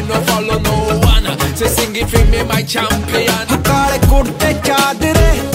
no follow no one. Say sing it for me, my champion. काले कुर्ते चादरे